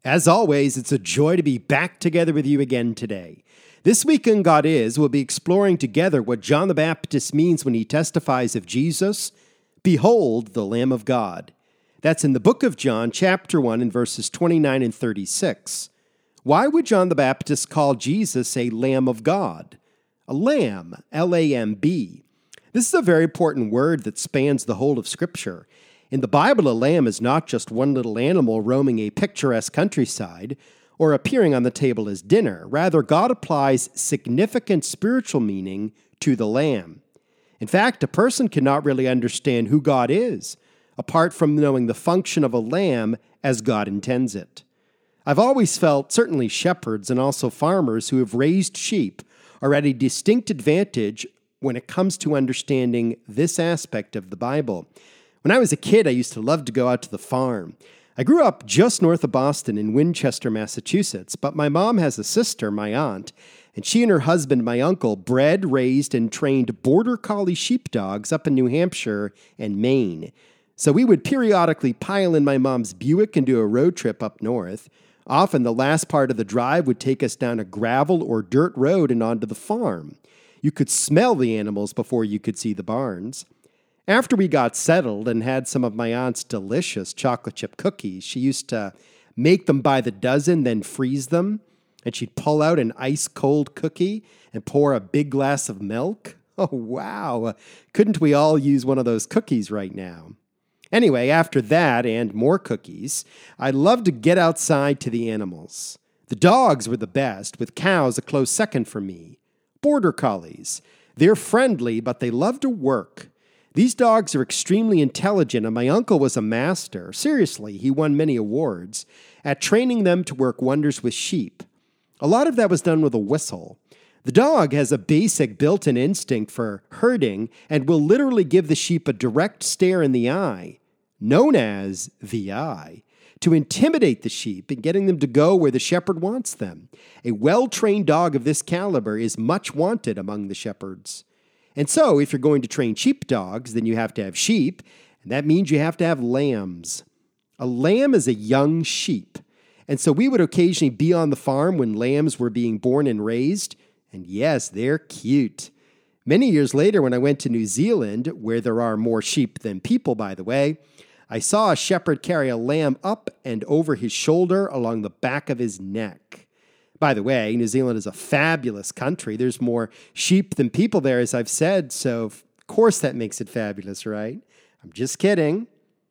As always, it's a joy to be back together with you again today. This week in God Is, we'll be exploring together what John the Baptist means when he testifies of Jesus, "Behold, the Lamb of God." That's in the book of John, chapter 1, and verses 29 and 36. Why would John the Baptist call Jesus a Lamb of God? A lamb, L-A-M-B. This is a very important word that spans the whole of Scripture. In the Bible, a lamb is not just one little animal roaming a picturesque countryside or appearing on the table as dinner. Rather, God applies significant spiritual meaning to the lamb. In fact, a person cannot really understand who God is apart from knowing the function of a lamb as God intends it. I've always felt certainly shepherds and also farmers who have raised sheep are at a distinct advantage when it comes to understanding this aspect of the Bible. When I was a kid, I used to love to go out to the farm. I grew up just north of Boston in Winchester, Massachusetts, but my mom has a sister, my aunt, and she and her husband, my uncle, bred, raised, and trained border collie sheepdogs up in New Hampshire and Maine. So we would periodically pile in my mom's Buick and do a road trip up north. Often the last part of the drive would take us down a gravel or dirt road and onto the farm. You could smell the animals before you could see the barns. After we got settled and had some of my aunt's delicious chocolate chip cookies, she used to make them by the dozen, then freeze them, and she'd pull out an ice-cold cookie and pour a big glass of milk. Oh, wow. Couldn't we all use one of those cookies right now? Anyway, after that and more cookies, I loved to get outside to the animals. The dogs were the best, with cows a close second for me. Border collies. They're friendly, but they love to work. These dogs are extremely intelligent, and my uncle was a master. Seriously, he won many awards at training them to work wonders with sheep. A lot of that was done with a whistle. The dog has a basic built-in instinct for herding and will literally give the sheep a direct stare in the eye, known as the eye, to intimidate the sheep and getting them to go where the shepherd wants them. A well-trained dog of this caliber is much wanted among the shepherds. And so, if you're going to train sheepdogs, then you have to have sheep, and that means you have to have lambs. A lamb is a young sheep, and so we would occasionally be on the farm when lambs were being born and raised, and yes, they're cute. Many years later, when I went to New Zealand, where there are more sheep than people, by the way, I saw a shepherd carry a lamb up and over his shoulder along the back of his neck. By the way, New Zealand is a fabulous country. There's more sheep than people there, as I've said, so of course that makes it fabulous, right? I'm just kidding.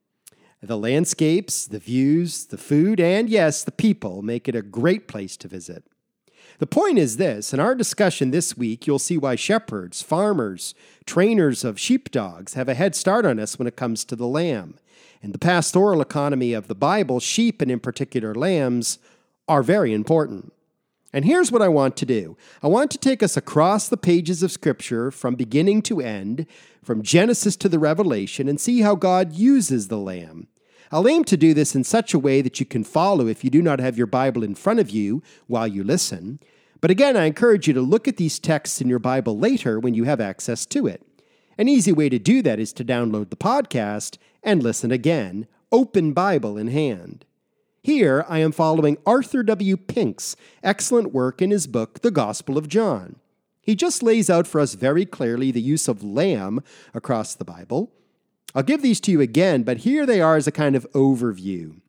The landscapes, the views, the food, and yes, the people make it a great place to visit. The point is this: in our discussion this week, you'll see why shepherds, farmers, trainers of sheepdogs have a head start on us when it comes to the lamb. In the pastoral economy of the Bible, sheep, and in particular lambs, are very important. And here's what I want to do. I want to take us across the pages of Scripture from beginning to end, from Genesis to the Revelation, and see how God uses the lamb. I'll aim to do this in such a way that you can follow if you do not have your Bible in front of you while you listen. But again, I encourage you to look at these texts in your Bible later when you have access to it. An easy way to do that is to download the podcast and listen again, open Bible in hand. Here, I am following Arthur W. Pink's excellent work in his book, The Gospel of John. He just lays out for us very clearly the use of lamb across the Bible. I'll give these to you again, but here they are as a kind of overview.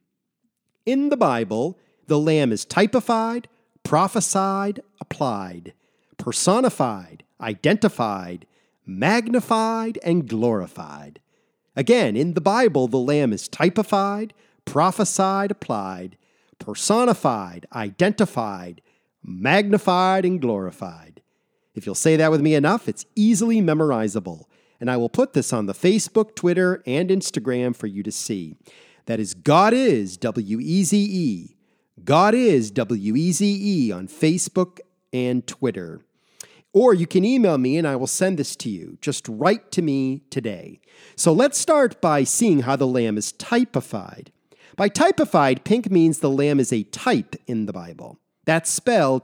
In the Bible, the lamb is typified, prophesied, applied, personified, identified, magnified, and glorified. Again, in the Bible, the lamb is typified, prophesied, applied, personified, identified, magnified, and glorified. If you'll say that with me enough, it's easily memorizable, and I will put this on the Facebook, Twitter, and Instagram for you to see. That is God Is, W-E-Z-E. God Is, W-E-Z-E on Facebook and Twitter. Or you can email me and I will send this to you. Just write to me today. So let's start by seeing how the lamb is typified. By typified, Pink means the lamb is a type in the Bible. That's spelled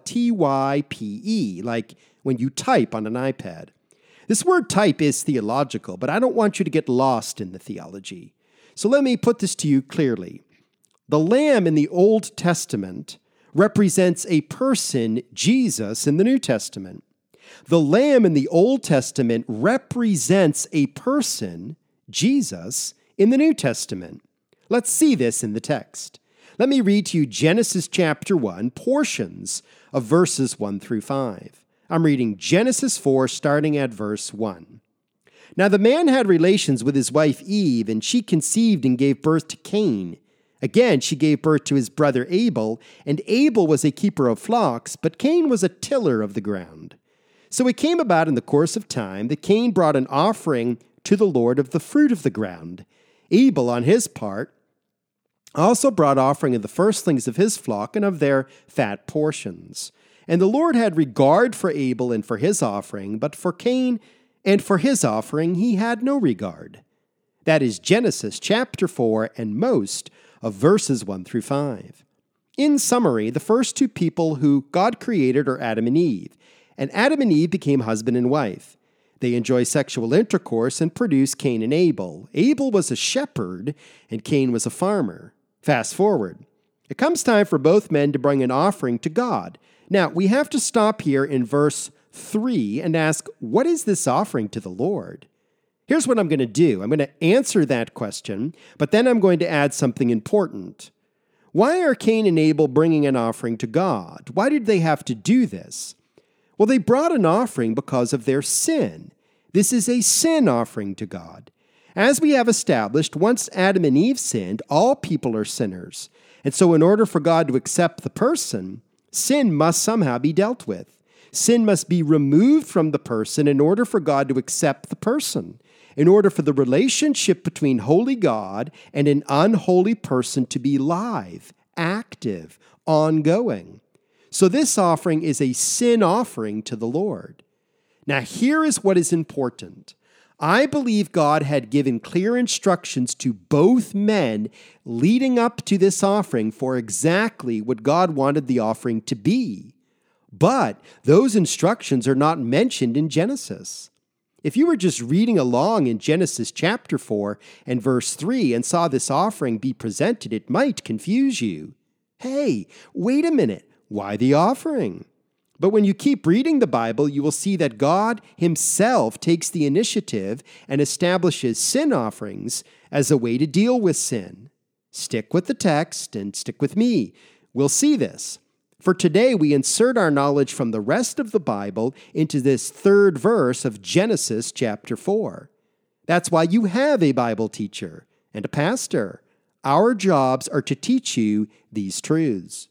T-Y-P-E, like when you type on an iPad. This word type is theological, but I don't want you to get lost in the theology. So let me put this to you clearly. The lamb in the Old Testament represents a person, Jesus, in the New Testament. The lamb in the Old Testament represents a person, Jesus, in the New Testament. Let's see this in the text. Let me read to you Genesis chapter 1, portions of verses 1 through 5. I'm reading Genesis 4, starting at verse 1. Now the man had relations with his wife Eve, and she conceived and gave birth to Cain. Again, she gave birth to his brother Abel, and Abel was a keeper of flocks, but Cain was a tiller of the ground. So it came about in the course of time that Cain brought an offering to the Lord of the fruit of the ground. Abel, on his part, also brought offering of the firstlings of his flock and of their fat portions. And the Lord had regard for Abel and for his offering, but for Cain and for his offering he had no regard. That is Genesis chapter 4 and most of verses 1 through 5. In summary, the first two people who God created are Adam and Eve, and Adam and Eve became husband and wife. They enjoy sexual intercourse and produce Cain and Abel. Abel was a shepherd, and Cain was a farmer. Fast forward. It comes time for both men to bring an offering to God. Now, we have to stop here in verse 3 and ask, what is this offering to the Lord? Here's what I'm going to do. I'm going to answer that question, but then I'm going to add something important. Why are Cain and Abel bringing an offering to God? Why did they have to do this? Well, they brought an offering because of their sin. This is a sin offering to God. As we have established, once Adam and Eve sinned, all people are sinners. And so in order for God to accept the person, sin must somehow be dealt with. Sin must be removed from the person in order for God to accept the person, in order for the relationship between holy God and an unholy person to be live, active, ongoing. So this offering is a sin offering to the Lord. Now here is what is important. I believe God had given clear instructions to both men leading up to this offering for exactly what God wanted the offering to be. But those instructions are not mentioned in Genesis. If you were just reading along in Genesis chapter 4 and verse 3 and saw this offering be presented, it might confuse you. Hey, wait a minute. Why the offering? But when you keep reading the Bible, you will see that God himself takes the initiative and establishes sin offerings as a way to deal with sin. Stick with the text and stick with me. We'll see this. For today, we insert our knowledge from the rest of the Bible into this third verse of Genesis chapter 4. That's why you have a Bible teacher and a pastor. Our jobs are to teach you these truths.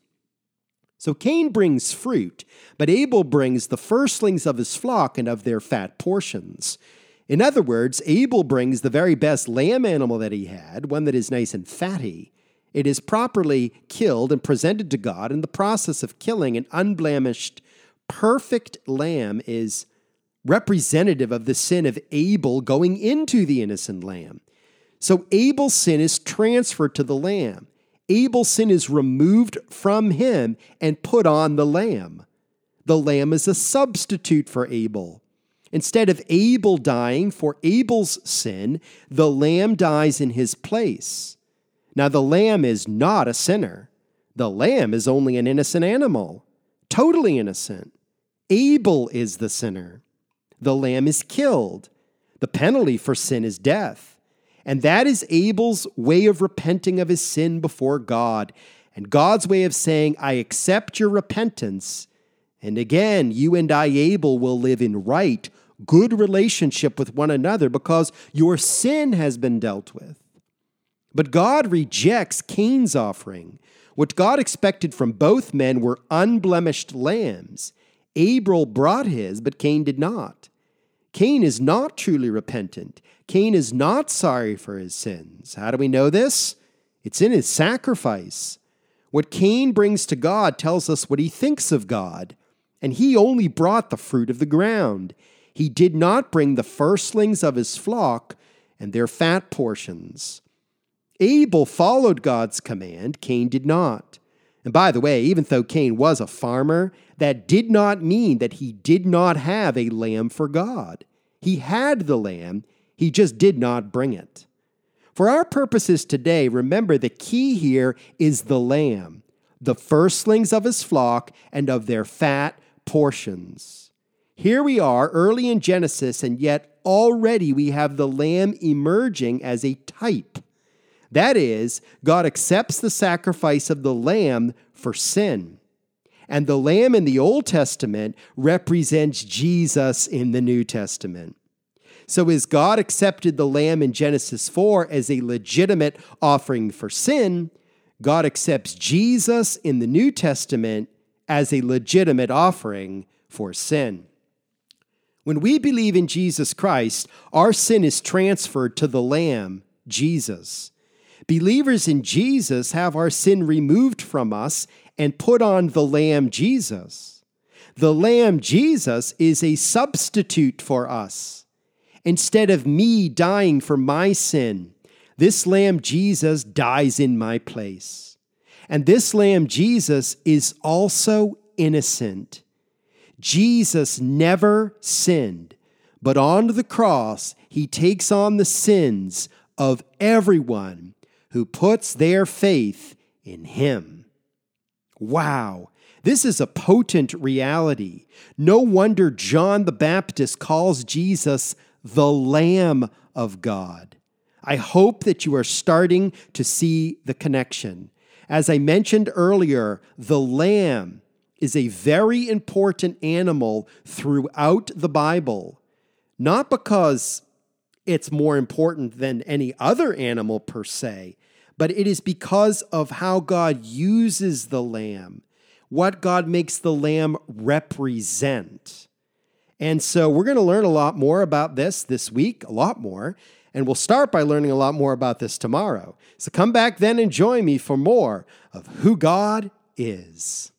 So Cain brings fruit, but Abel brings the firstlings of his flock and of their fat portions. In other words, Abel brings the very best lamb animal that he had, one that is nice and fatty. It is properly killed and presented to God. In the process of killing an unblemished, perfect lamb is representative of the sin of Abel going into the innocent lamb. So Abel's sin is transferred to the lamb. Abel's sin is removed from him and put on the lamb. The lamb is a substitute for Abel. Instead of Abel dying for Abel's sin, the lamb dies in his place. Now, the lamb is not a sinner. The lamb is only an innocent animal, totally innocent. Abel is the sinner. The lamb is killed. The penalty for sin is death. And that is Abel's way of repenting of his sin before God, and God's way of saying, I accept your repentance. And again, you and I, Abel, will live in right, good relationship with one another because your sin has been dealt with. But God rejects Cain's offering. What God expected from both men were unblemished lambs. Abel brought his, but Cain did not. Cain is not truly repentant. Cain is not sorry for his sins. How do we know this? It's in his sacrifice. What Cain brings to God tells us what he thinks of God. And he only brought the fruit of the ground. He did not bring the firstlings of his flock and their fat portions. Abel followed God's command. Cain did not. And by the way, even though Cain was a farmer, that did not mean that he did not have a lamb for God. He had the lamb, he just did not bring it. For our purposes today, remember the key here is the lamb, the firstlings of his flock and of their fat portions. Here we are early in Genesis, and yet already we have the lamb emerging as a type. That is, God accepts the sacrifice of the lamb for sin. And the lamb in the Old Testament represents Jesus in the New Testament. So as God accepted the lamb in Genesis 4 as a legitimate offering for sin, God accepts Jesus in the New Testament as a legitimate offering for sin. When we believe in Jesus Christ, our sin is transferred to the Lamb, Jesus. Believers in Jesus have our sin removed from us and put on the Lamb Jesus. The Lamb Jesus is a substitute for us. Instead of me dying for my sin, this Lamb Jesus dies in my place. And this Lamb Jesus is also innocent. Jesus never sinned, but on the cross, he takes on the sins of everyone who puts their faith in him. Wow, this is a potent reality. No wonder John the Baptist calls Jesus the Lamb of God. I hope that you are starting to see the connection. As I mentioned earlier, the lamb is a very important animal throughout the Bible, not because it's more important than any other animal per se, but it is because of how God uses the lamb, what God makes the lamb represent. And so we're going to learn a lot more about this week, a lot more, and we'll start by learning a lot more about this tomorrow. So come back then and join me for more of Who God Is.